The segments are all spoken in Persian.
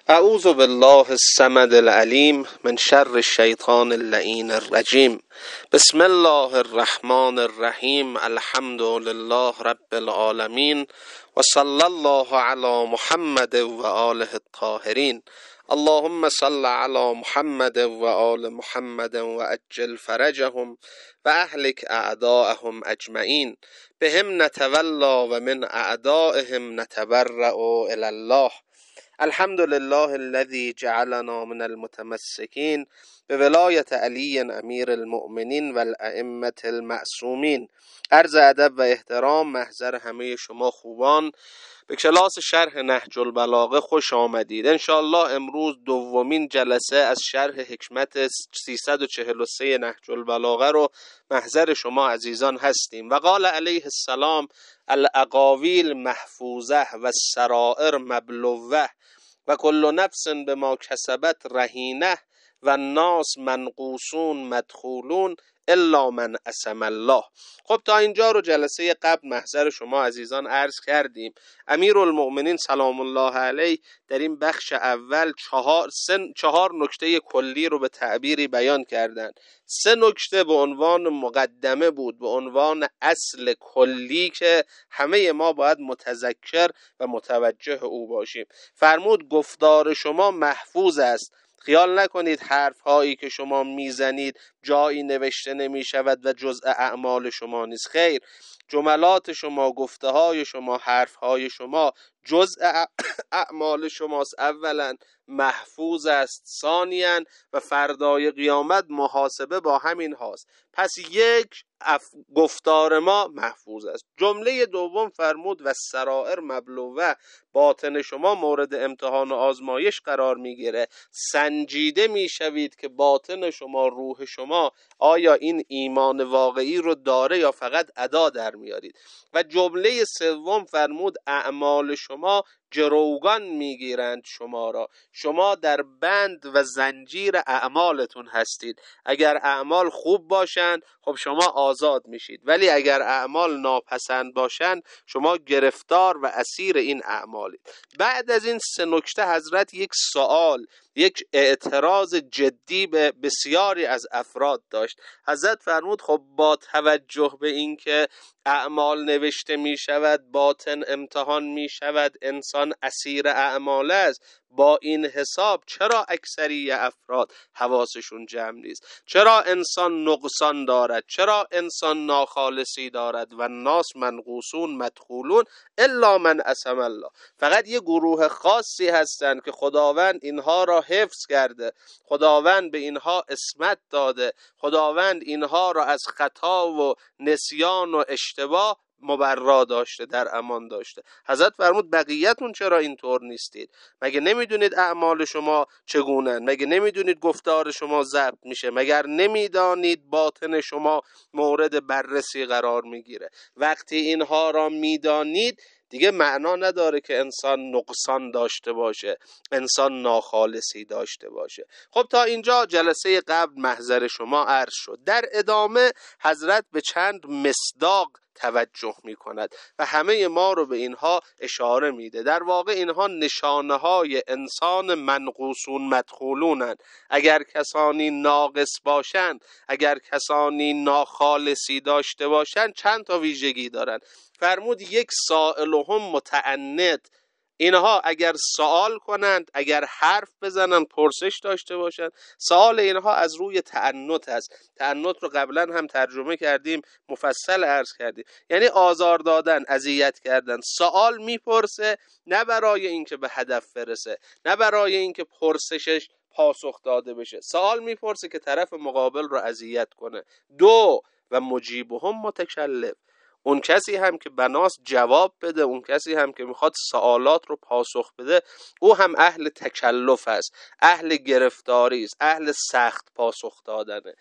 اعوذ بالله الصمد العلیم من شر الشیطان اللعین الرجیم. بسم الله الرحمن الرحیم. الحمد لله رب العالمین و صلی الله علی محمد و آله الطاهرین. اللهم صل علی محمد و آل محمد و عجل فرجهم و اهلک اعداءهم اجمعین. بهم نتولا و من اعدائهم نتبرأ الی الله. الحمد لله الذي جعلنا من المتمسكين بولایت علی امیر المؤمنین و الائمة المعصومین. عرض ادب و احترام محضر همه شما خوبان به کلاس شرح نهج البلاغه خوش آمدید. انشاءالله امروز دومین جلسه از شرح حکمت 343 نهج البلاغه رو محضر شما عزیزان هستیم. و قال علیه السلام: الاقاویل محفوظه و السرائر مبلوه و کل نفس بما کسبت رهینه و الناس منقوصون مدخولون الا من عصم الله. خب تا اینجا رو جلسه قبل محضر شما عزیزان عرض کردیم. امیرالمؤمنین سلام الله علیه در این بخش اول چهار نکته کلی رو به تعبیری بیان کردند. 3 نکته به عنوان مقدمه بود، به عنوان اصل کلی که همه ما باید متذکر و متوجه او باشیم. فرمود گفتار شما محفوظ است. خیال نکنید حرف هایی که شما میزنید جایی نوشته نمی شود و جزء اعمال شما نیست. خیر، جملات شما، گفته های شما، حرف های شما جزء اعمال شماست. اولا محفوظ است، ثانیاً و فردای قیامت محاسبه با همین هاست. پس یک گفتار ما محفوظ است. جمله دوم فرمود و سرائر مبلوه، باطن شما مورد امتحان و آزمایش قرار میگیره. سنجیده میشوید که باطن شما، روح شما آیا این ایمان واقعی رو داره یا فقط ادا در میارید. و جمله سوم فرمود اعمال شما جروگان میگیرند شما را. شما در بند و زنجیر اعمالتون هستید. اگر اعمال خوب باشند خب شما آزاد میشید، ولی اگر اعمال ناپسند باشند شما گرفتار و اسیر این اعمالید. بعد از این 3 نکته حضرت یک سوال، یک اعتراض جدی به بسیاری از افراد داشت. حضرت فرمود خب با توجه به این که اعمال نوشته می شود، باطن امتحان می شود، انسان اسیر اعمال است، با این حساب چرا اکثری افراد حواسشون جمع نیست؟ چرا انسان نقصان دارد؟ چرا انسان ناخالصی دارد؟ و الناس منقوصون مدخولون الا من عصم الله. فقط یه گروه خاصی هستند که خداوند اینها را حفظ کرده، خداوند به اینها عصمت داده، خداوند اینها را از خطا و نسیان و اشتباه مبرا داشته، در امان داشته. حضرت فرمود بقیه‌تون چرا اینطور نیستید؟ مگه نمیدونید اعمال شما چگونه؟ مگه نمیدونید گفتار شما ضبط میشه؟ مگر نمیدانید باطن شما مورد بررسی قرار میگیره؟ وقتی اینها را میدانید دیگه معنا نداره که انسان نقصان داشته باشه، انسان ناخالصی داشته باشه. خب تا اینجا جلسه قبل محضر شما عرض شد. در ادامه حضرت به چند مصداق توجه می کند و همه ما رو به اینها اشاره میده. در واقع اینها نشانه های انسان منقوصون مدخولونند. اگر کسانی ناقص باشند، اگر کسانی ناخالصی داشته باشند، چند تا ویژگی دارند. فرمود یک سائلهم متعنت، اینها اگر سوال کنند، اگر حرف بزنند، پرسش داشته باشند. سوال اینها از روی تعنت است. تعنت رو قبلا هم ترجمه کردیم، مفصل عرض کردیم، یعنی آزار دادن، اذیت کردن. سوال میپرسه نه برای اینکه به هدف برسه، نه برای اینکه پرسشش پاسخ داده بشه. سوال میپرسه که طرف مقابل رو اذیت کنه. 2 و مجیبهم متکلم، اون کسی هم که بناست جواب بده، اون کسی هم که میخواد سوالات رو پاسخ بده، او هم اهل تکلف است، اهل گرفتاری است، اهل سخت پاسخ دادنه.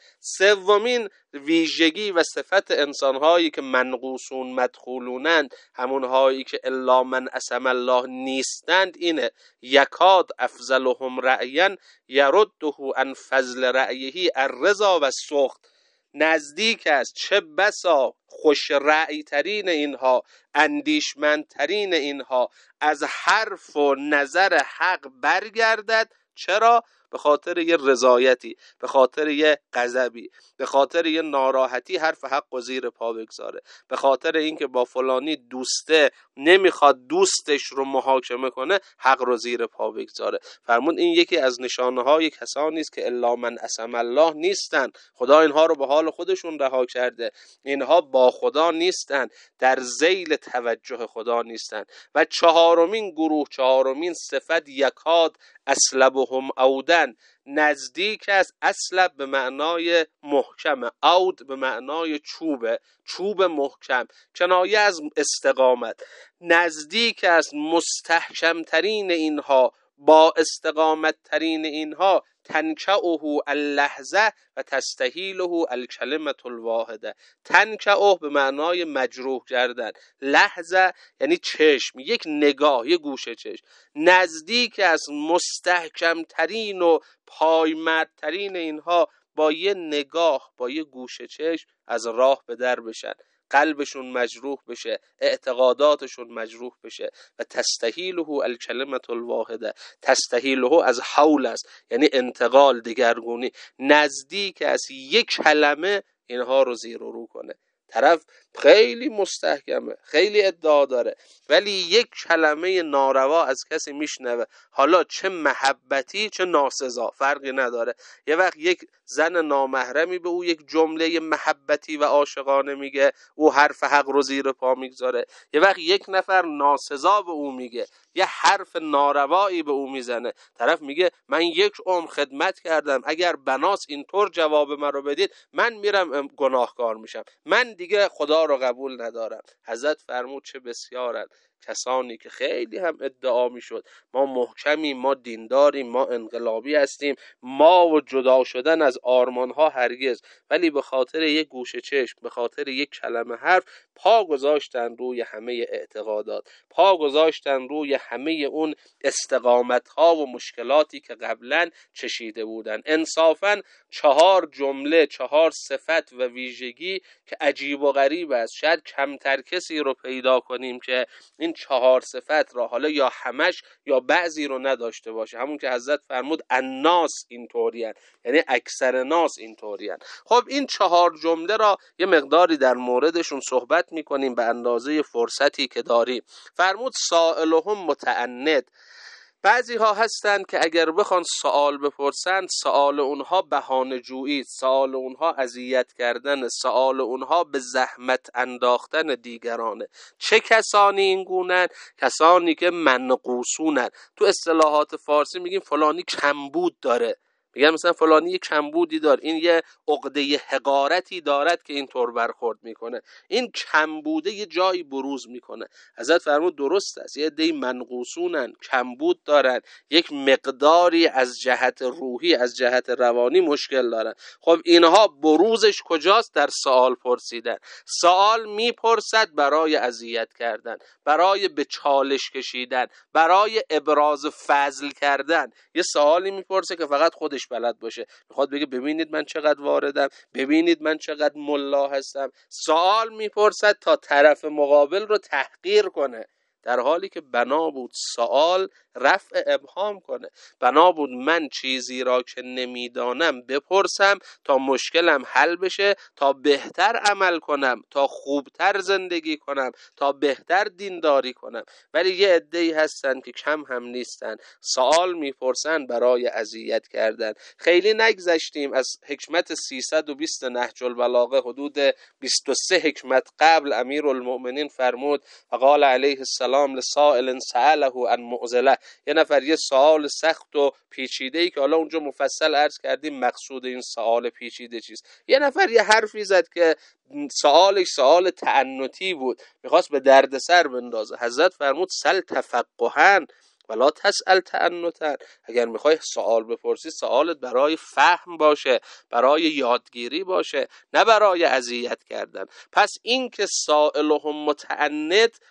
3مین ویژگی و صفت انسانهایی که منقوصون مدخولونند، همونهایی که الا من عصم الله نیستند، اینه یکاد افضلهم رأیا یرده عن فضل رأیه الرضا و السخط. نزدیک است، چه بسا خوش رأی ترین اینها، اندیشمندترین اینها از حرف و نظر حق برگردد. چرا؟ به خاطر یه رضایتی، به خاطر یه غضبی، به خاطر یه ناراحتی حرف حق و زیر پا بگذاره، به خاطر اینکه با فلانی دوسته نمیخواد دوستش رو محاکمه کنه حق رو زیر پا بگذاره. فرمود این یکی از نشانه های کسانی است که الا من عصم الله نیستن. خدا اینها رو به حال خودشون رها کرده. اینها با خدا نیستن، در ذیل توجه خدا نیستن. و چهارمین گروه، چهارمین صفت، یکاد اسلبهم عودن، نزدیک است. اسلب به معنای محکم، عود به معنای چوب محکم، کنایه از استقامت. نزدیک است مستحکم ترین اینها، با استقامت ترین اینها، تنکعه اللحظه و تستحیله الکلمة الواحده. تنکعه به معنای مجروح کردن، لحظه یعنی چشم، یک نگاه، یک گوشه چشم. نزدیک است مستحکم ترین و پایمردترین اینها، با یه نگاه، با یه گوشه چشم از راه به در بشن، قلبشون مجروح بشه، اعتقاداتشون مجروح بشه. و تستحیله الکلمة الواحده، تستحیله از حول است، یعنی انتقال، دگرگونی. نزدیک است یک کلمه اینها رو زیر و رو کنه. طرف خیلی مستحکمه، خیلی ادعا داره، ولی یک کلمه ناروا از کسی میشنوه، حالا چه محبتی چه ناسزا فرقی نداره. یه وقت یک زن نامحرمی به او یک جمله محبتی و عاشقانه میگه، او حرف حق رو زیر پا میگذاره. یه وقت یک نفر ناسزا به او میگه، یه حرف ناروایی به او میزنه، طرف میگه من یک عمر خدمت کردم، اگر بناس اینطور جواب من رو بدید من میرم گناهکار میشم، من دیگه خدا رو قبول ندارم. حضرت فرمود چه بسیارن کسانی که خیلی هم ادعا میشد ما محکمیم، ما دینداریم، ما انقلابی هستیم، ما و جدا شدن از آرمانها هرگز، ولی به خاطر یک گوشه چشم، به خاطر یک کلمه حرف پا گذاشتن روی همه اعتقادات، پا گذاشتن روی همه اون استقامتها و مشکلاتی که قبلا چشیده بودن. انصافاً 4 جمله، 4 صفت و ویژگی که عجیب و غریب است، شاید کمتر کسی رو پیدا کنیم که این 4 صفت را حالا یا همش یا بعضی رو نداشته باشه. همون که حضرت فرمود الناس اینطورین، یعنی اکثر ناس اینطورین. خب این 4 جمله را یه مقداری در موردشون صحبت میکنیم به اندازه فرصتی که داریم. فرمود سائلهم متعنت. بعضی ها هستند که اگر بخوان سوال بپرسن، سوال اونها بهانه جویی، سوال اونها اذیت کردن، سوال اونها به زحمت انداختن دیگرانه. چه کسانی این گونه‌اند؟ کسانی که منقوصونند. تو اصطلاحات فارسی میگیم فلانی کمبود داره، میگن مثلا فلانی یه کمبودی داره، این یه عقده حقارتی دارد که اینطور برخورد میکنه. این کمبوده یه جایی بروز میکنه. حضرت فرمود درست است، یه عده منقوصونن، کمبود دارن، یک مقداری از جهت روحی، از جهت روانی مشکل دارن. خب اینها بروزش کجاست؟ در سوال پرسیدن. سوال میپرسد برای اذیت کردن، برای به چالش کشیدن، برای ابراز فضل کردن. یه سوالی میپرسه که فقط خودش بلد باشه، میخواد بگه ببینید من چقدر واردم، ببینید من چقدر ملا هستم. سوال میپرسد تا طرف مقابل رو تحقیر کنه، در حالی که بنا بود سوال رفع ابهام کنه. بنا بود من چیزی را که نمیدانم بپرسم تا مشکلم حل بشه، تا بهتر عمل کنم، تا خوبتر زندگی کنم، تا بهتر دینداری کنم. ولی یه عده‌ای هستن که کم هم نیستن، سوال میپرسن برای اذیت کردن. خیلی نگذشتیم از حکمت 320 نهج البلاغه، حدود 23 حکمت قبل امیرالمؤمنین فرمود فقال علیه السلام لسائل سأله عن معضله. یه نفر یه سوال سخت و پیچیده‌ای که حالا اونجا مفصل عرض کردیم مقصود این سوال پیچیده چیست، یه نفر یه حرفی زد که سوالش سوال تعنتی بود، میخواست به دردسر بندازه. حضرت فرمود سل تفقهن ولا تسأل تعنتا. اگر میخوای سوال بپرسی سوالت برای فهم باشه، برای یادگیری باشه، نه برای اذیت کردن. پس این که سائلهم متعنت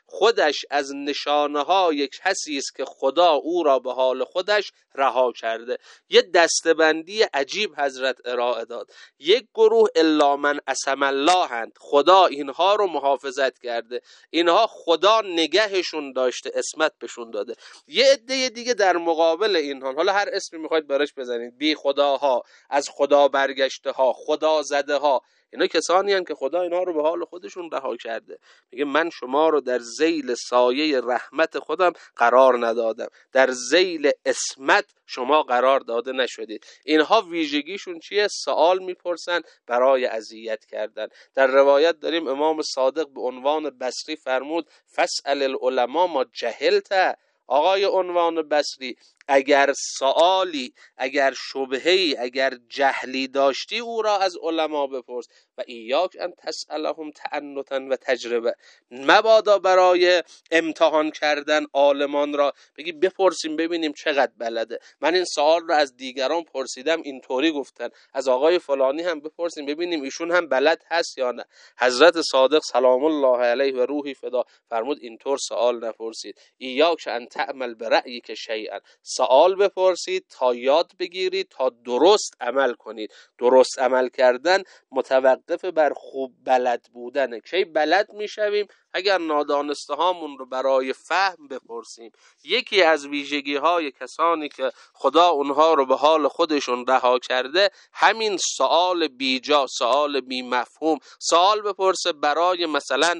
خودش از نشانه های کسی است که خدا او را به حال خودش رها کرده. یه دستبندی عجیب حضرت ارائه داد. یک گروه الا من عصم الله هند، خدا اینها رو محافظت کرده، اینها خدا نگهشون داشته، عصمت بهشون داده. یه عده دیگه در مقابل اینها، حالا هر اسمی میخواید براش بزنید، بی خداها، از خدا برگشته ها، خدا زده ها، اینا کسانی هستند که خدا اینها رو به حال خودشون رها کرده. میگه من شما رو در ذیل سایه رحمت خودم قرار ندادم، در ذیل عصمت شما قرار داده نشدید. اینها ویژگیشون چیه؟ سوال میپرسن برای اذیت کردن. در روایت داریم امام صادق به عنوان بصری فرمود فاسأل العلماء ما جهلت. آقای عنوان بصری، اگر سوالی، اگر شبهه‌ای، اگر جهلی داشتی او را از علما بپرس. و ایاک ان تسألهم تعنتا و تجربه، مبادا برای امتحان کردن عالمان را بگی بپرسیم ببینیم چقدر بلده. من این سوال را از دیگران پرسیدم اینطوری گفتن، از آقای فلانی هم بپرسیم ببینیم ایشون هم بلد هست یا نه. حضرت صادق سلام الله علیه و روحی فدا فرمود اینطور سوال نپرسید. ایاک ان تعمل برأیک شیئا، سوال بپرسید تا یاد بگیرید، تا درست عمل کنید. درست عمل کردن متوقف بر خوب بلد بودنه. کی بلد میشویم؟ اگر نادانسته هامون رو برای فهم بپرسیم. یکی از ویژگی های کسانی که خدا اونها رو به حال خودشون رها کرده همین سوال بیجا، سوال بی مفهوم، سوال بپرسه برای مثلا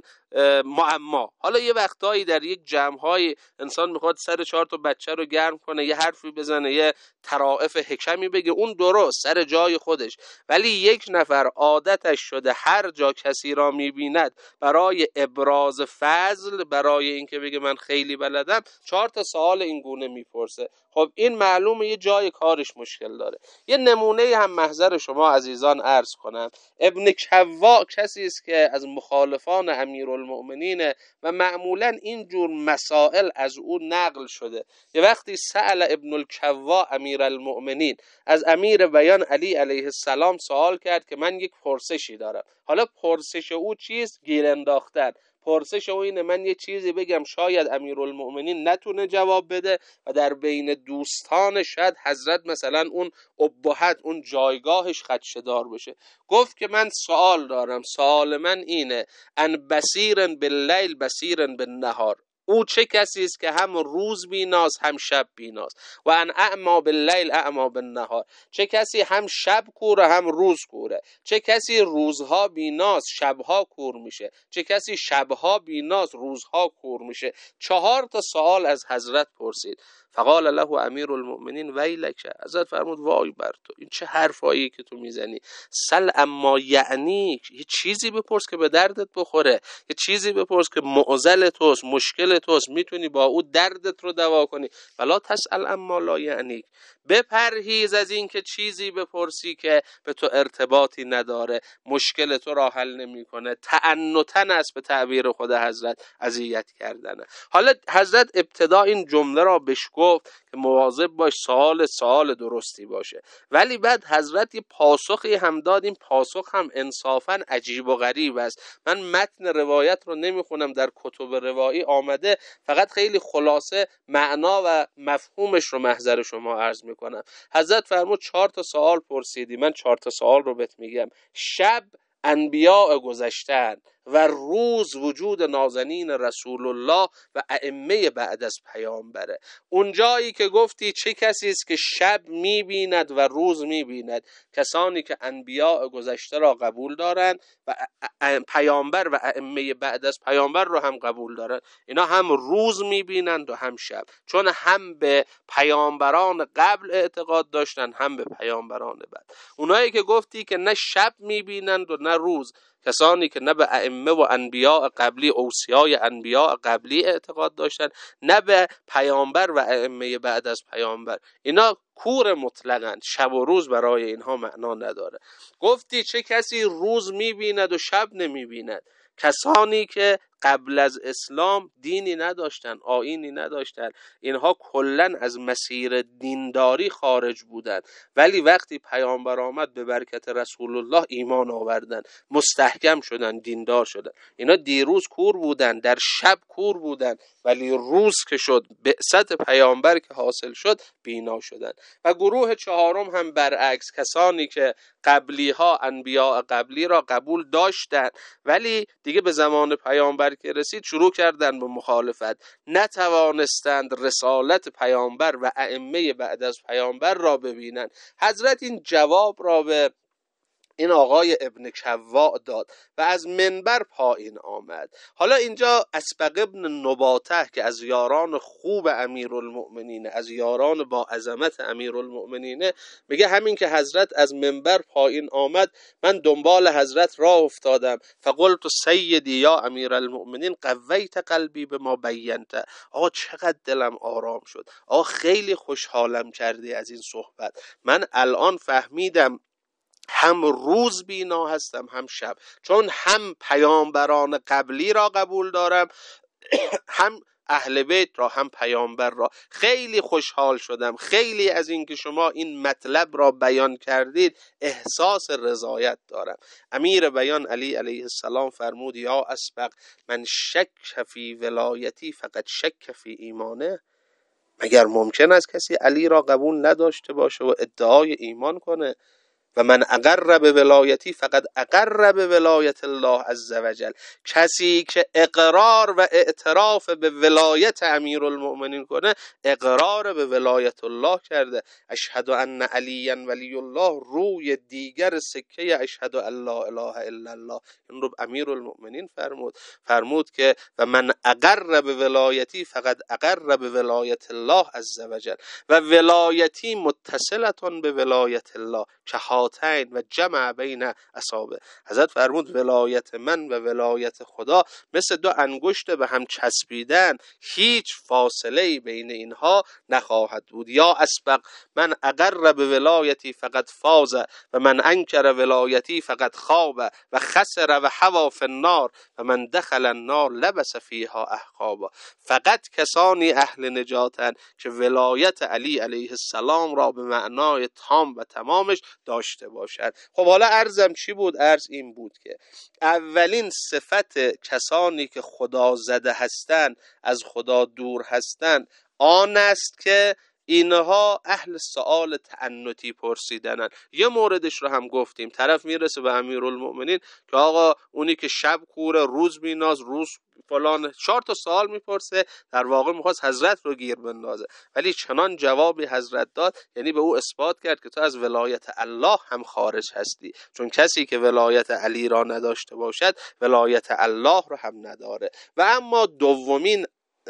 معما. حالا یه وقتایی در یک جمع‌های انسان میخواد سر 4 تا بچه رو گرم کنه، یه حرفی بزنه، یه طرائف حکمی بگه، اون درست سر جای خودش، ولی یک نفر عادتش شده هر جا کسی را میبیند برای ابراز فضل، برای اینکه بگه من خیلی بلدم، 4 تا سوال این گونه میپرسه. خب این معلومه یه جای کارش مشکل داره. یه نمونه هم محضر شما عزیزان عرض کنم. ابن کوا کسی است که از مخالفان امیرالمؤمنین و معمولا این جور مسائل از او نقل شده. یه وقتی سأل ابن الکوا امیرالمؤمنین، از امیر بیان علی علیه السلام سوال کرد که من یک پرسشی دارم. حالا پرسش او چیست؟ گیر انداختن. پرسش او اینه من یه چیزی بگم شاید امیرالمؤمنین نتونه جواب بده و در بین دوستان شاید حضرت مثلا اون ابهت، اون جایگاهش خدشه‌دار بشه. گفت که من سوال دارم، سوال من اینه ان بصیرن باللیل بصیرن بالنهار، او چه کسی است که هم روز بیناس هم شب بیناس؟ و ان اعما باللیل اعما بالنهار، چه کسی هم شب کوره هم روز کوره؟ چه کسی روزها بیناس شبها کور میشه؟ چه کسی شبها بیناس روزها کور میشه؟ 4 تا سوال از حضرت پرسید. فقال له امیر المؤمنین ویلک، حضرت فرمود وای بر تو، این چه حرفایی که تو میزنی؟ سل اما یعنی، یه چیزی بپرس که به دردت بخوره، یه چیزی بپرس که معضل توست، مشکل توست، میتونی با او دردت رو دوا کنی. ولا تسأل اما لا یعنی، بپرهیز از این که چیزی بپرسی که به تو ارتباطی نداره، مشکل تو را حل نمیکنه. تعنتن است به تعبیر خود حضرت، اذیت کردنه. حالا حضرت ابتدا این جمله را بهش گفت که مواظب باش سوال درستی باشه، ولی بعد حضرت یه پاسخی هم داد. این پاسخ هم انصافا عجیب و غریب است. من متن روایت رو نمیخونم، در کتب روایی آمده، فقط خیلی خلاصه معنا و مفهومش رو محضر شما عرض میکنم. حضرت فرمود 4 تا سوال پرسیدی، من 4 تا سوال رو بهت میگم. شب انبیاء گذشتن و روز وجود نازنین رسول الله و ائمه بعد از پیامبره. اون جایی که گفتی چه کسی است که شب میبیند و روز میبیند؟ کسانی که انبیاء گذشته را قبول دارند و پیامبر و ائمه بعد از پیامبر رو هم قبول دارند. اینا هم روز میبینند و هم شب، چون هم به پیامبران قبل اعتقاد داشتن هم به پیامبران بعد. اونایی که گفتی که نه شب میبینند و نه روز، کسانی که نه به ائمه و انبیاء قبلی، اوصیای انبیاء قبلی اعتقاد داشتن، نه به پیامبر و ائمه بعد از پیامبر، اینا کور مطلقاً، شب و روز برای اینها معنا نداره. گفتی چه کسی روز میبیند و شب نمیبیند؟ کسانی که قبل از اسلام دینی نداشتن، آیینی نداشتن، اینها کلن از مسیر دینداری خارج بودن، ولی وقتی پیامبر آمد به برکت رسول الله ایمان آوردن، مستحکم شدن، دیندار شدن. اینا دیروز کور بودن، در شب کور بودن، ولی روز که شد، بعثت پیامبر که حاصل شد، بینا شدن. و گروه چهارم هم برعکس، کسانی که قبلی ها انبیاء قبلی را قبول داشتن ولی دیگه به زمان پیامبر که رسید شروع کردن به مخالفت، نتوانستند رسالت پیامبر و ائمه بعد از پیامبر را ببینند. حضرت این جواب را به این آقای ابن کواع داد و از منبر پایین آمد. حالا اینجا اسبق ابن نباته که از یاران خوب امیرالمؤمنین، از یاران با عظمت امیرالمؤمنین، میگه همین که حضرت از منبر پایین آمد من دنبال حضرت راه افتادم، فقلت سیدی یا امیرالمؤمنین قویت قلبی به ما بینت. آقا چقدر دلم آرام شد، آقا خیلی خوشحالم کردی از این صحبت. من الان فهمیدم هم روز بینا هستم هم شب، چون هم پیامبران قبلی را قبول دارم، هم اهل بیت را، هم پیامبر را. خیلی خوشحال شدم، خیلی از این که شما این مطلب را بیان کردید احساس رضایت دارم. امیر بیان علی علیه السلام فرمود یا اسبق من شک فی ولایتی فقط شک فی ایمانه. مگر ممکن است کسی علی را قبول نداشته باشه و ادعای ایمان کنه؟ و من اقر به ولایتی فقط اقر به ولایت الله عز وجل. کسی که اقرار و اعتراف به ولایت امیرالمؤمنین کنه اقرار به ولایت الله کرده. اشهد ان علی ولی الله روی دیگر سکه اشهد ان لا اله الا الله. این رو امیرالمؤمنین فرمود که و من اقر به ولایتی فقط اقر به ولایت الله عز وجل و ولایتی متصلتون به ولایت الله کهاتین و جمع بین اصابع. حضرت فرمود ولایت من و ولایت خدا مثل دو انگشت به هم چسبیدن، هیچ فاصله بین اینها نخواهد بود. یا اسبق من اقر به ولایتی فقط فاز و من انکر ولایتی فقط خواب و خسر و هوا فی النار و من دخل النار لبس فیها احقابا. فقط کسانی اهل نجاتن که ولایت علی علیه السلام را به معنای تام و تمامش داشته باشد. خب حالا عرضم چی بود؟ عرض این بود که اولین صفت کسانی که خدا زده هستند، از خدا دور هستند، آن است که اینها اهل سؤال تعنتی پرسیدنن. یه موردش رو هم گفتیم، طرف میرسه به امیرالمؤمنین که آقا اونی که شب کوره روز بیناز، روز فلان، 4 تا سوال میپرسه، در واقع میخواست حضرت رو گیر بندازه، ولی چنان جوابی حضرت داد یعنی به او اثبات کرد که تو از ولایت الله هم خارج هستی، چون کسی که ولایت علی را نداشته باشد ولایت الله رو هم نداره. و اما دومین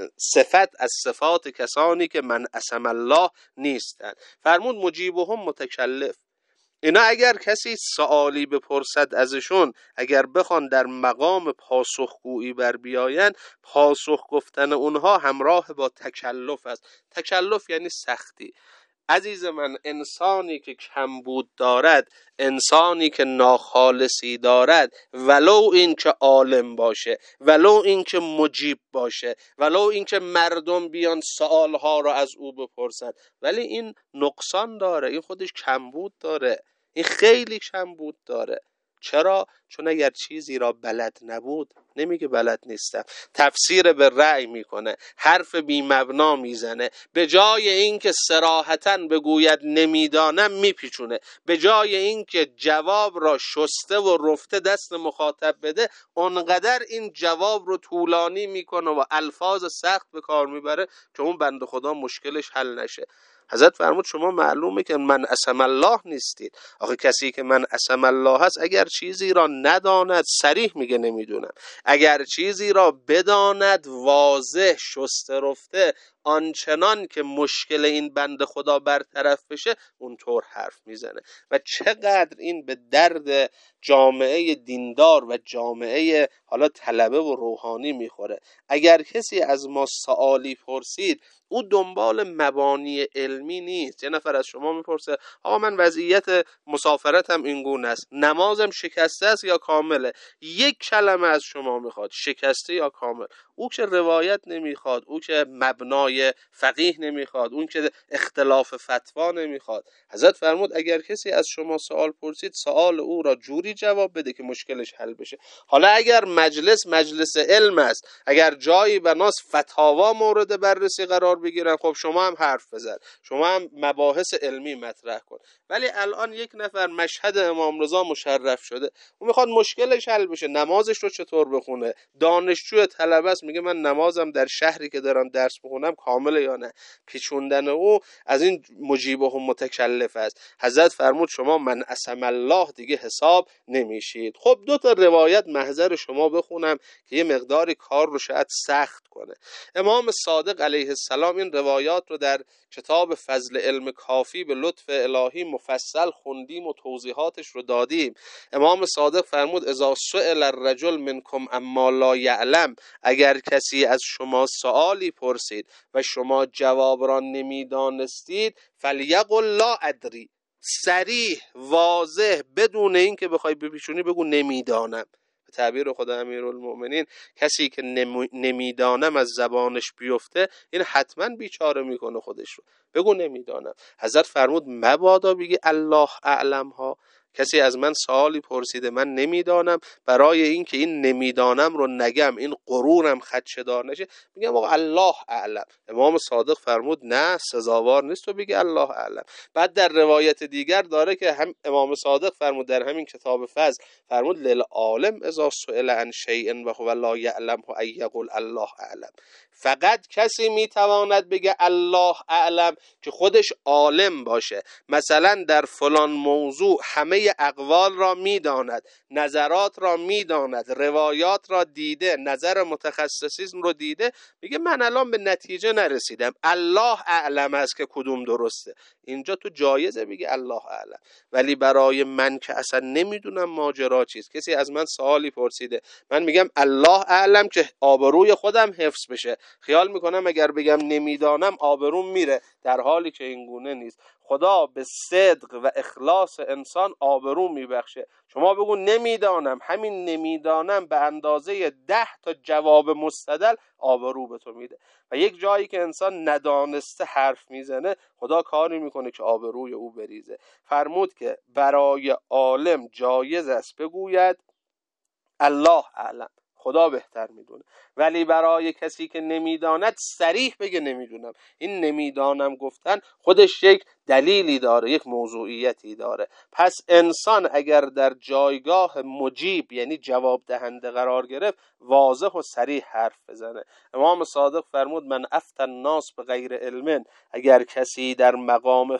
صفت از صفات کسانی که من اسم الله نیستند، فرمود مجیبهم متکلف. اینا اگر کسی سوالی بپرسد ازشون، اگر بخوان در مقام پاسخگویی بر بیاین، پاسخ گفتن اونها همراه با تکلف است. تکلف یعنی سختی. عزیز من، انسانی که کمبود دارد، انسانی که ناخالصی دارد، ولو این که عالم باشه، ولو این که مجیب باشه، ولو این که مردم بیان سوالها را از او بپرسن، ولی این نقصان داره، این خودش کمبود داره، این خیلی کمبود داره. چرا؟ چون اگر چیزی را بلد نبود، نمیگه بلد نیستم، تفسیر به رأی میکنه، حرف بی مبنا میزنه، به جای اینکه صراحتاً بگوید نمیدانم میپیچونه، به جای اینکه جواب را شسته و رفته دست مخاطب بده، اونقدر این جواب رو طولانی میکنه و الفاظ سخت به کار میبره که اون بنده خدا مشکلش حل نشه. حضرت فرمود شما معلومه که من اسم الله نیستید. آخه کسی که من اسم الله هست اگر چیزی را نداند صریح میگه نمیدونم، اگر چیزی را بداند واضح شسته رفته آنچنان که مشکل این بنده خدا برطرف بشه اونطور حرف میزنه. و چقدر این به درد جامعه دیندار و جامعه حالا طلبه و روحانی میخوره. اگر کسی از ما سوالی پرسید او دنبال مبانی علمی نیست. یه نفر از شما میپرسه آقا من وضعیت مسافرتم این گونه است، نمازم شکسته است یا کامله، یک کلمه از شما میخواد، شکسته یا کامل. او که روایت نمیخواد، او که مبنای فقیه نمیخواد، اون که اختلاف فتوا نمیخواد. حضرت فرمود اگر کسی از شما سوال پرسید، سوال او را جوری جواب بده که مشکلش حل بشه. حالا اگر مجلس علم است، اگر جایی بناس فتاوا مورد بررسی قرار بگیرن، خب شما هم حرف بزن، شما هم مباحث علمی مطرح کن. ولی الان یک نفر مشهد امام رضا مشرف شده، اون میخواد مشکلش حل بشه، نمازش رو چطور بخونه، دانشجو طلبه است میگه من نمازم در شهری که دارم درس بخونم کامله یا نه، پیچوندن او از این مجیبه و متکلف است. حضرت فرمود شما من اسم الله دیگه حساب نمیشید. خب دو تا روایت محضر شما بخونم که یه مقداری کار رو شاید سخت کنه. امام صادق علیه السلام این روایات رو در کتاب فضل علم کافی به لطف الهی مفصل خوندیم و توضیحاتش رو دادیم. امام صادق فرمود اذا سئل الرجل منکم اما لا یعلم، اگر کسی از شما سوالی پرسید و شما جواب را نمیدانستید، فلیقل لا ادری، صریح واضح بدون این که بخوای بپیچونی بگو نمیدانم. به تعبیر خدا امیرالمؤمنین کسی که نمیدانم از زبانش بیفته این حتما بیچاره میکنه خودش رو. بگو نمیدانم. حضرت فرمود مبادا بگی الله اعلم ها. کسی از من سوالی پرسیده من نمیدانم، برای این که این نمیدانم رو نگم، این غرورم خدشه‌دار نشه، میگم آقا الله اعلم. امام صادق فرمود نه، سزاوار نیست تو بگی الله اعلم. بعد در روایت دیگر داره که هم امام صادق فرمود در همین کتاب فضل، فرمود للعالم اذا سئل عن شیء و هو لا یعلم ان یقول الله اعلم. فقط کسی میتواند بگه الله اعلم که خودش عالم باشه، مثلا در فلان موضوع همه اقوال را میداند، نظرات را میداند، روایات را دیده، نظر متخصصیسم رو دیده، میگه من الان به نتیجه نرسیدم، الله اعلم است که کدوم درسته. اینجا تو جایزه بگی الله اعلم. ولی برای من که اصلا نمیدونم ماجرا چیست، کسی از من سوالی پرسیده، من میگم الله اعلم که آبروی خودم حفظ بشه. خیال میکنم اگر بگم نمیدانم آبروم میره، در حالی که این گونه نیست. خدا به صدق و اخلاص انسان آبرو میبخشه. شما بگو نمیدانم، همین نمیدانم به اندازه 10 تا جواب مستدل آبرو به تو میده. و یک جایی که انسان ندانسته حرف میزنه، خدا کاری میکنه که آبروی او بریزه. فرمود که برای عالم جایز است بگوید الله اعلم، خدا بهتر میدونه، ولی برای کسی که نمیداند صریح بگه نمیدونم. این نمیدانم گفتن خودش یک دلیلی داره، یک موضوعیتی داره. پس انسان اگر در جایگاه مجیب یعنی جواب دهنده قرار گرفت، واضح و صریح حرف بزنه. امام صادق فرمود من افتى الناس بغیر علم، اگر کسی در مقام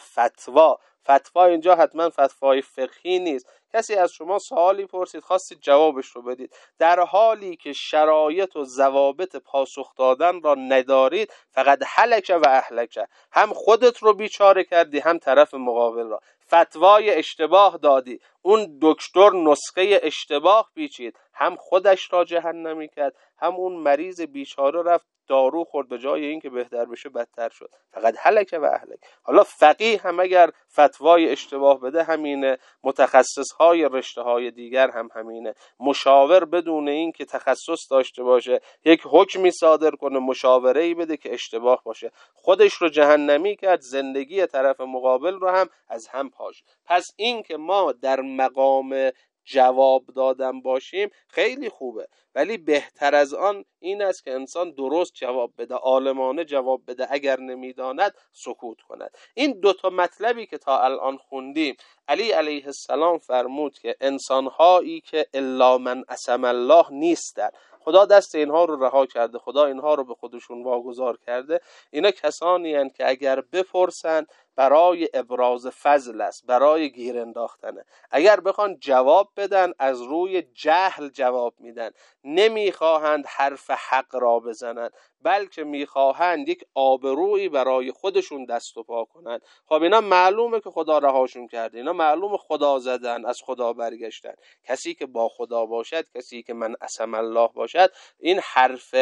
فتوا اینجا حتما فتوای فقهی نیست، کسی از شما سوالی پرسید خواستید جوابش رو بدید، در حالی که شرایط و ضوابط پاسخ دادن را ندارید، فقط هلک و اهلک، هم خودت رو بیچاره کردی هم طرف مقابل را. فتوای اشتباه دادی، اون دکتر نسخه اشتباه پیچید، هم خودش را جهنمی کرد، هم اون مریض بیچاره رفت دارو خورد، به جای این که بهتر بشه بدتر شد. فقط هلک و اهلک. حالا فقیه هم اگر فتوای اشتباه بده همینه، متخصص های رشته های دیگر هم همینه. مشاور بدون این که تخصص داشته باشه یک حکمی صادر کنه، مشاوره‌ای بده که اشتباه باشه، خودش رو جهنمی کرد، زندگی طرف مقابل رو هم از هم پاش. پس این که ما در مقام جواب دادن باشیم خیلی خوبه، ولی بهتر از آن این است که انسان درست جواب بده، عالمانه جواب بده، اگر نمیداند سکوت کند. این دو تا مطلبی که تا الان خوندیم، علی علیه السلام فرمود که انسان‌هایی که الا من اسم الله نیستن، خدا دست اینها رو رها کرده، خدا اینها رو به خودشون واگذار کرده، اینا کسانی هستند که اگر بپرسن برای ابراز فضل است، برای گیر انداختنه. اگر بخوان جواب بدن از روی جهل جواب میدن، نمیخواهند حرف حق را بزنند، بلکه میخواهند یک آبرویی برای خودشون دست و پا کنند. خب اینا معلومه که خدا رهاشون کرده، اینا معلومه خدا زدن، از خدا برگشتن. کسی که با خدا باشد، کسی که من اسم الله باشد، این حرف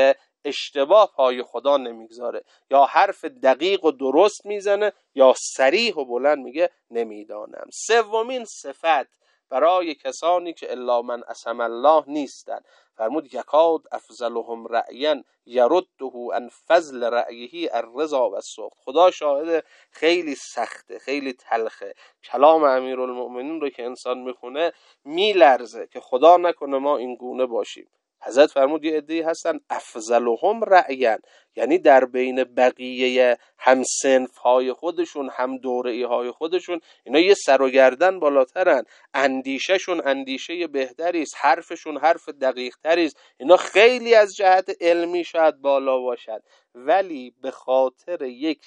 اشتباه پای خدا نمیگذاره، یا حرف دقیق و درست میزنه یا صریح و بلند میگه نمیدانم. سومین صفت برای کسانی که الا من عصم الله نیستن، فرمود یکاد افضلهم رأیا یرده عن فضل رأیه الرضا و السخط. خدا شاهد، خیلی سخته، خیلی تلخه. کلام امیرالمؤمنین رو که انسان میخونه میلرزه که خدا نکنه ما این گونه باشیم. حضرت فرمود یه عده‌ای هستن افضلهم رأیا، یعنی در بین بقیه هم صنف های خودشون، هم دوره‌ای های خودشون، اینا یه سر و گردن بالاترن، اندیشهشون اندیشه بهتری است، حرفشون حرف دقیق تری است، اینا خیلی از جهت علمی شاید بالا باشد، ولی به خاطر یک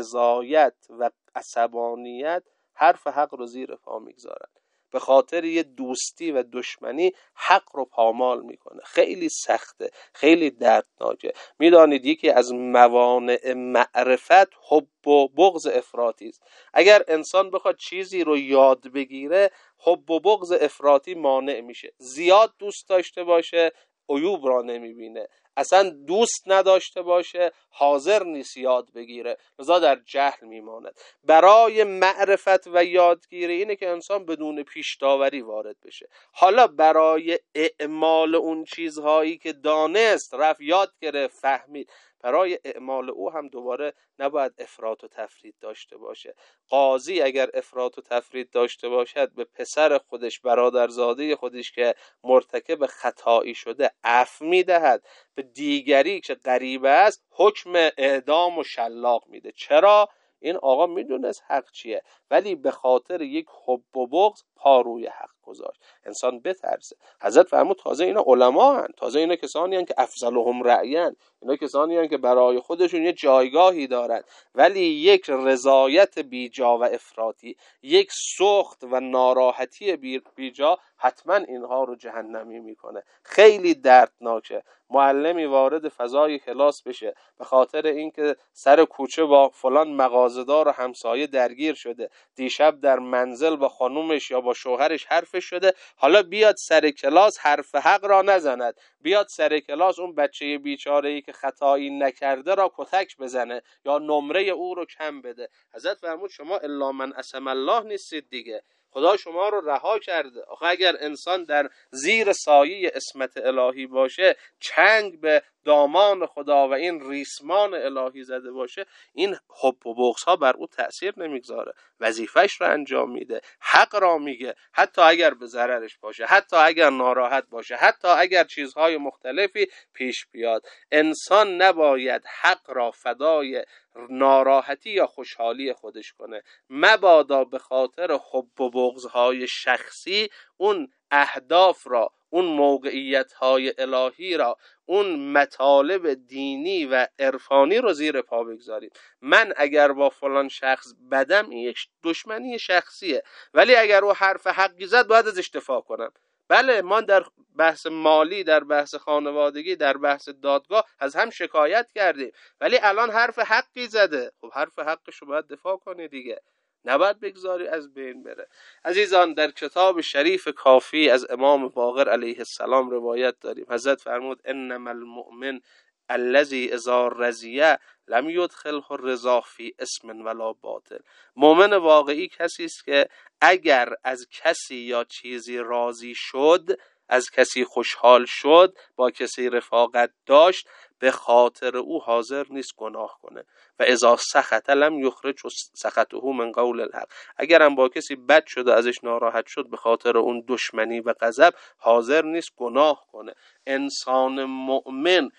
رضایت و عصبانیت حرف حق رو زیر پا میگذارن، به خاطر یه دوستی و دشمنی حق رو پامال میکنه. خیلی سخته، خیلی دردناکه. میدانید یکی از موانع معرفت حب و بغض افراطی است. اگر انسان بخواد چیزی رو یاد بگیره، حب و بغض افراطی مانع میشه. زیاد دوست داشته باشه عیوب را نمیبینه، اصلا دوست نداشته باشه حاضر نیست یاد بگیره، لذا در جهل میماند. برای معرفت و یادگیری اینه که انسان بدون پیش داوری وارد بشه. حالا برای اعمال اون چیزهایی که دانست، رفت یاد گرفت، فهمید، برای اعمال او هم دوباره نباید افراط و تفرید داشته باشه. قاضی اگر افراط و تفرید داشته باشد، به پسر خودش، برادرزاده خودش که مرتکب خطایی شده عفو میدهد، به دیگری که غریبه است حکم اعدام و شلاق میده. چرا؟ این آقا میدونست حق چیه، ولی به خاطر یک حب و بغض پا روی حق گذاشت. انسان بترسه. حضرت فرمود تازه اینا علما هن، تازه اینا کسانی هن که افضلهم رأیان، اینا کسانی هن که برای خودشون یه جایگاهی دارن، ولی یک رضایت بیجا و افراطی، یک سخط و ناراحتی بیجا حتما اینها رو جهنمی میکنه. خیلی دردناکه معلمی وارد فضای کلاس بشه به خاطر اینکه سر کوچه با فلان مغازه‌دار و همسایه درگیر شده، دیشب در منزل با خانومش یا با شوهرش حرفش شده، حالا بیاد سر کلاس حرف حق را نزند، بیاد سر کلاس اون بچه بیچاره‌ای که خطایی نکرده را کتک بزنه یا نمره او رو کم بده. حضرت فرمود شما الا من عصم الله نیستید دیگه، خدا شما رو رها کرده. آخه اگر انسان در زیر سایه عصمت الهی باشه، چنگ به دامان خدا و این ریسمان الهی زده باشه، این حب و بغض ها بر او تأثیر نمیگذاره، وظیفش رو انجام میده، حق را میگه، حتی اگر به ضررش باشه، حتی اگر ناراحت باشه، حتی اگر چیزهای مختلفی پیش بیاد. انسان نباید حق را فدای ناراحتی یا خوشحالی خودش کنه، مبادا به خاطر حب و بغض‌های شخصی اون اهداف را، اون موقعیت‌های الهی را، اون مطالب دینی و عرفانی رو زیر پا بگذاریم. من اگر با فلان شخص بدم، این یک دشمنی شخصیه، ولی اگر او حرف حقی زد باید ازش دفاع کنم. بله، ما در بحث مالی، در بحث خانوادگی، در بحث دادگاه از هم شکایت کردیم، ولی الان حرف حقی زده، خب حرف حقش رو باید دفاع کنی دیگه، نباید بگذاری از بین بره. عزیزان، در کتاب شریف کافی از امام باقر علیه السلام روایت داریم. حضرت فرمود انما المؤمن الذی اذا رضی لم یدخله الرضا فی اسم ولا باطل. مؤمن واقعی کسی است که اگر از کسی یا چیزی راضی شد، از کسی خوشحال شد، با کسی رفاقت داشت، به خاطر او حاضر نیست گناه کنه. و اذا سخط لم یخرج سخطه من قول الحق. اگرم با کسی بد شد و ازش ناراحت شد، به خاطر اون دشمنی و غضب حاضر نیست گناه کنه. انسان مؤمن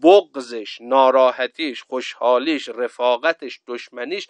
بغضش، ناراحتیش، خوشحالیش، رفاقتش، دشمنیش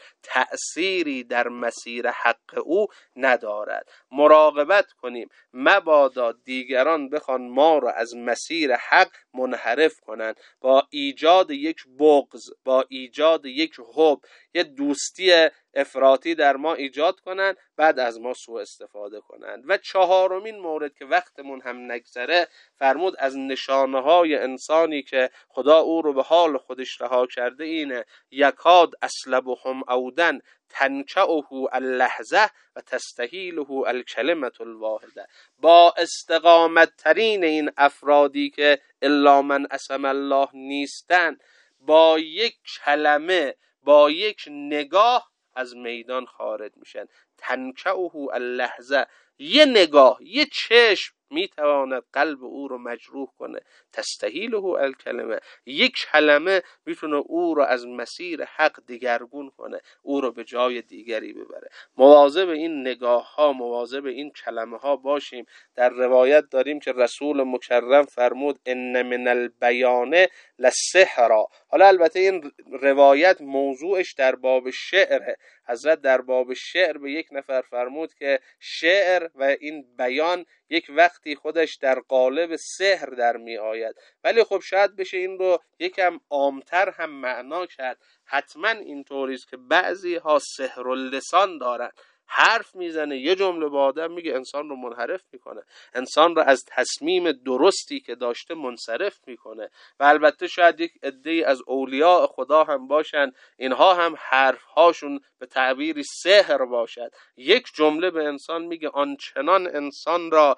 تأثیری در مسیر حق او ندارد. مراقبت کنیم مبادا دیگران بخوان ما را از مسیر حق منحرف کنند با ایجاد یک بغض، با ایجاد یک حب، یه دوستی افراطی در ما ایجاد کنن، بعد از ما سوء استفاده کنن. و چهارمین مورد که وقتمون هم نگذره، فرمود از نشانه های انسانی که خدا او رو به حال خودش رها کرده اینه: یکاد اسلبهم عودن تنکعه اللحظه و تستحیله الکلمة الواحده. با استقامت ترین این افرادی که الا من عصم الله نیستن، با یک کلمه، با یک نگاه از میدان خارج میشن. تنکعه اللحظه، یه نگاه، یه چشم میتواند قلب او رو مجروح کنه. تستحیله الکلمه، یک کلمه میتونه او رو از مسیر حق دیگرگون کنه، او رو به جای دیگری ببره. مواظب این نگاه ها، مواظب این کلمه ها باشیم. در روایت داریم که رسول مکرم فرمود ان من البیان للسحر. حالا البته این روایت موضوعش در باب شعره. حضرت در باب شعر به یک نفر فرمود که شعر و این بیان یک وقتی خودش در قالب سحر در می آید، ولی خب شاید بشه این رو یکم عامتر هم معنا کرد. حتما اینطوریست که بعضی ها سحر اللسان دارن، حرف میزنه، یه جمله با آدم میگه، انسان رو منحرف میکنه، انسان رو از تصمیم درستی که داشته منصرف میکنه. و البته شاید یک عده‌ای از اولیاء خدا هم باشن، اینها هم حرفهاشون به تعبیری سحر باشد. یک جمله به انسان میگه، آنچنان انسان را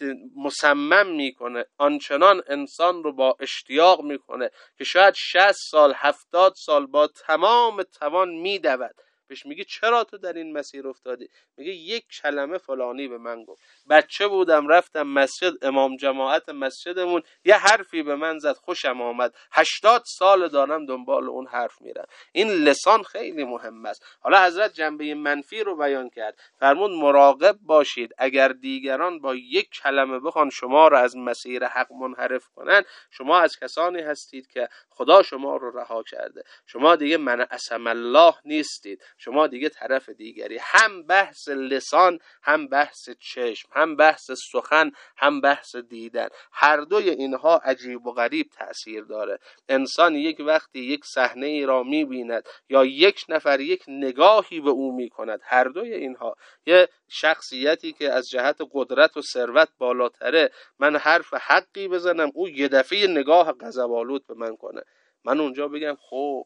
مصمم میکنه، آنچنان انسان رو با اشتیاق میکنه که شاید 60 سال 70 سال با تمام توان میدود. بهش میگه چرا تو در این مسیر افتادی؟ میگه یک کلمه فلانی به من گفت، بچه بودم رفتم مسجد، امام جماعت مسجدمون یه حرفی به من زد، خوشم آمد، 80 سال دارم دنبال اون حرف میرم. این لسان خیلی مهم است. حالا حضرت جنبه منفی رو بیان کرد، فرمود مراقب باشید اگر دیگران با یک کلمه بخوان شما رو از مسیر حق منحرف کنن، شما از کسانی هستید که خدا شما رو رها کرده، شما دیگه من عصم الله نیستید، شما دیگه طرف دیگری. هم بحث لسان، هم بحث چشم، هم بحث سخن، هم بحث دیدن، هر دوی اینها عجیب و غریب تأثیر داره. انسان یک وقتی یک صحنه ای را می‌بیند یا یک نفر یک نگاهی به او می‌کند، هر دوی اینها، یه شخصیتی که از جهت قدرت و ثروت بالاتره، من حرف حقی بزنم، او یه دفعه نگاه غضب‌آلود به من کنه، من اونجا بگم خب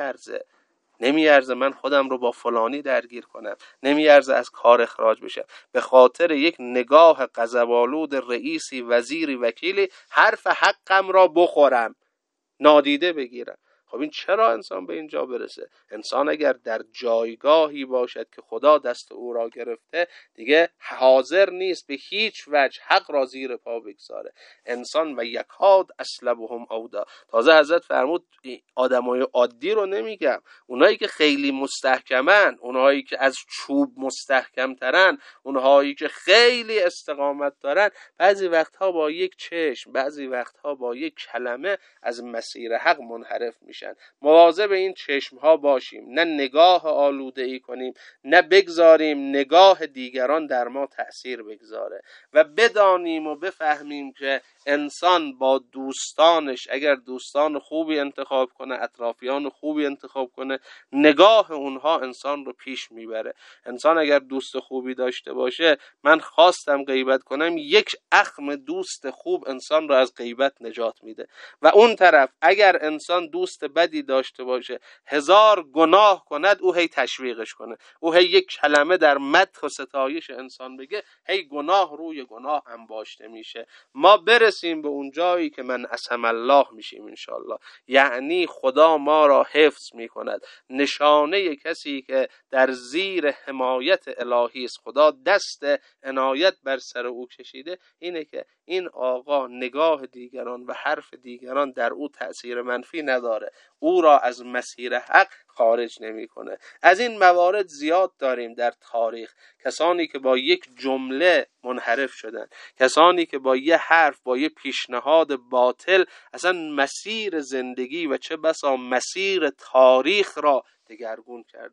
نمیارزه من خودم رو با فلانی درگیر کنم، نمیارزه از کار اخراج بشم، به خاطر یک نگاه غضب‌آلود رئیسی، وزیری، وکیلی حرف حقم را بخورم، نادیده بگیرم. خب این چرا انسان به اینجا برسه؟ انسان اگر در جایگاهی باشد که خدا دست او را گرفته، دیگه حاضر نیست به هیچ وجه حق را زیر پا بگذاره. انسان و یکاد اسلبهم عودا. تازه حضرت فرمود آدمای عادی رو نمیگم، اونایی که خیلی مستحکمن، اونایی که از چوب مستحکم ترن، اونهایی که خیلی استقامت دارن، بعضی وقتها با یک چشم، بعضی وقتها با یک کلمه از مسیر حق منحرف میشن. مواظب این چشمها باشیم، نه نگاه آلوده ای کنیم، نه بگذاریم نگاه دیگران در ما تأثیر بگذاره. و بدانیم و بفهمیم که انسان با دوستانش اگر دوستان خوبی انتخاب کنه، اطرافیان خوبی انتخاب کنه، نگاه اونها انسان رو پیش میبره. انسان اگر دوست خوبی داشته باشه، من خواستم غیبت کنم، یک اخم دوست خوب انسان رو از غیبت نجات میده. و اون طرف اگر انسان دوست بدی داشته باشه، 1000 گناه کند، او هی تشویقش کنه، او هی یک کلمه در مدح و ستایش انسان بگه، هی گناه روی گناه انباشته میشه. ما برسیم به اون جایی که من عصم الله میشیم انشالله، یعنی خدا ما را حفظ میکند. نشانه کسی که در زیر حمایت الهی است، خدا دست عنایت بر سر او کشیده، اینه که این آقا نگاه دیگران و حرف دیگران در او تأثیر منفی نداره، او را از مسیر حق خارج نمیکنه. از این موارد زیاد داریم در تاریخ، کسانی که با یک جمله منحرف شدن، کسانی که با یه حرف، با یه پیشنهاد باطل اصلا مسیر زندگی و چه بسا مسیر تاریخ را دگرگون کردن.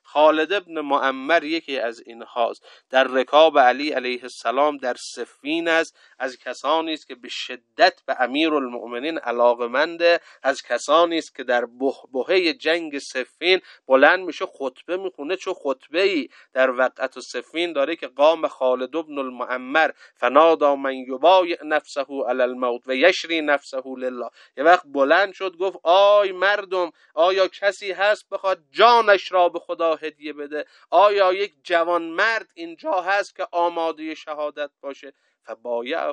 خالد ابن معمر یکی از اینهاست. در رکاب علی علیه السلام در صفین است، از کسانی است که به شدت به امیرالمؤمنین علاقه‌منده، از کسانی است که در بحبوحه جنگ صفین بلند میشه خطبه میخونه. چه خطبه‌ای در وقعت صفین داره که قام خالد ابن المعمر فنادا من یبایع نفسه علی الموت و یشری نفسه لله. یه وقت بلند شد گفت آی مردم، آیا کسی هست بخواد جانش را به خدا هدیه بده؟ آیا یک جوان مرد اینجا هست که آماده شهادت باشه؟ فبایعه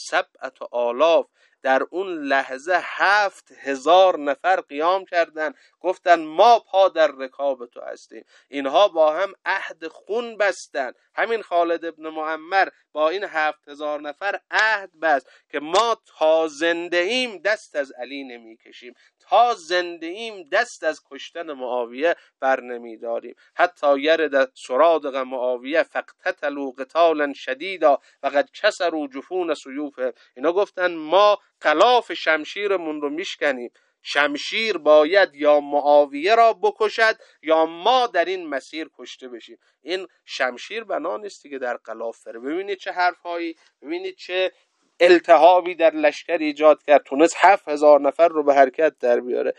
7,000. در اون لحظه 7,000 نفر قیام کردن، گفتن ما پا در رکاب تو هستیم. اینها با هم عهد خون بستن. همین خالد ابن معمر با این 7,000 نفر عهد بست که ما تا زنده ایم دست از علی نمی کشیم، تا زنده ایم دست از کشتن معاویه بر نمی داریم. حتی یرد سرادق معاویه فقتتلوا قتالا شدیدا و قد کسروا جفون سیوفهم. اینا گفتن ما غلاف شمشیرمون رو میشکنیم، شمشیر باید یا معاویه را بکشد یا ما در این مسیر کشته بشیم. این شمشیر بنا نیستی که در غلاف بره. ببینید چه حرفهایی، ببینید چه التهابی در لشکر ایجاد کرد. تونست 7,000 نفر رو به حرکت در بیاره.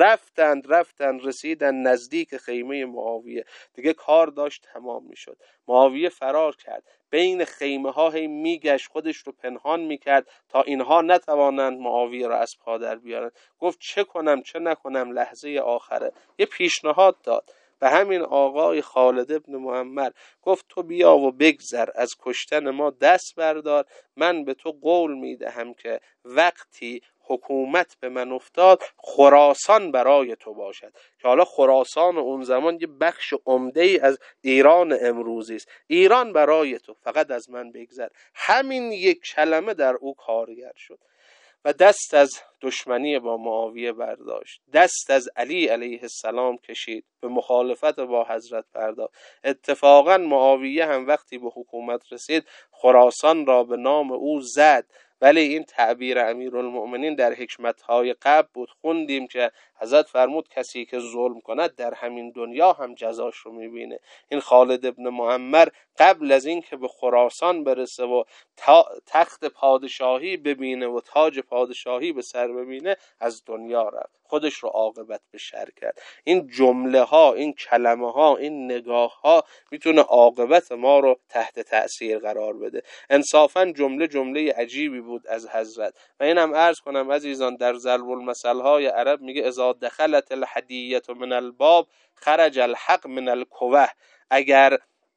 رفتن رسیدن نزدیک خیمه معاویه. دیگه کار داشت تمام میشد. معاویه فرار کرد، بین خیمه ها هی میگشت، خودش رو پنهان میکرد تا اینها نتوانند معاویه را از پا در بیارن. گفت چه کنم چه نکنم، لحظه آخره. یه پیشنهاد داد به همین آقای خالد ابن معمر، گفت تو بیا و بگذر از کشتن ما دست بردار. من به تو قول میدهم که وقتی حکومت به من افتاد خراسان برای تو باشد. که حالا خراسان اون زمان یه بخش عمده ای از ایران امروزی است. ایران برای تو، فقط از من بگذر. همین یک کلمه در او کارگر شد و دست از دشمنی با معاویه برداشت، دست از علی علیه السلام کشید، به مخالفت با حضرت پرداخت. اتفاقا معاویه هم وقتی به حکومت رسید خراسان را به نام او زد، ولی این تعبیر امیرالمؤمنین در حکمت‌های قبل بود. خوندیم که حضرت فرمود کسی که ظلم کند در همین دنیا هم جزاش رو میبینه. این خالد ابن معمر قبل از این که به خراسان برسه و تخت پادشاهی ببینه و تاج پادشاهی به سر ببینه از دنیا رفت، خودش رو عاقبت به شر کرد. این جمله ها، این کلمه ها، این نگاه ها میتونه عاقبت ما رو تحت تأثیر قرار بده. انصافا جمله عجیبی بود از حضرت. و اینم عرض کنم عزیزان، در ضرب المثل های عرب میگه اذا دخلت الهدیه من الباب خرج الحق من الکوه. اگر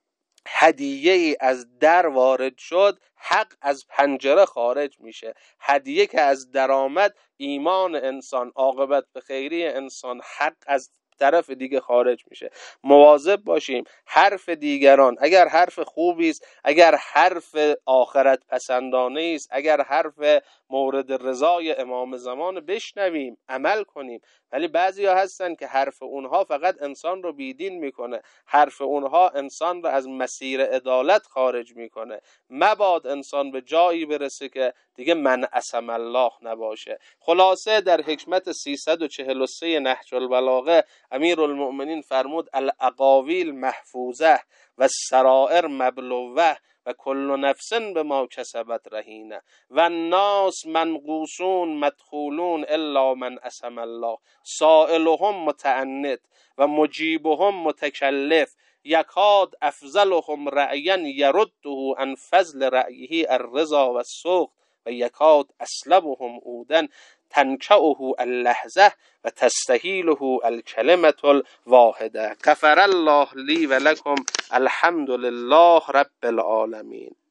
هدیه ای از در وارد شد حق از پنجره خارج میشه. هدیه که از در آمد ایمان انسان، عاقبت به خیری انسان، حق از طرف دیگه خارج میشه. مواظب باشیم حرف دیگران اگر حرف خوبی است، اگر حرف آخرت پسندانه است، اگر حرف مورد رضای امام زمان بشنویم، عمل کنیم. ولی بعضیا هستن که حرف اونها فقط انسان رو بیدین میکنه، حرف اونها انسان رو از مسیر عدالت خارج میکنه. مباد انسان به جایی برسه که دیگه من عصم الله نباشه. خلاصه در حکمت 343 نهج البلاغه امیرالمؤمنین فرمود الاقاویل محفوظه و السرائر مبلوه و کل نفس به ما کسبت رهینه و الناس منقوصون مدخولون الا من عصم الله سائلهم متعنت و مجیبهم متکلف یکاد افضلهم رأیا یرده عن فضل رأیه الرضا و السخط و یکاد اسلبهم عودن تنکعه اللحظه و تستهیله الکلمة الواحده. غفر الله لی و لکم. الحمد لله رب العالمین.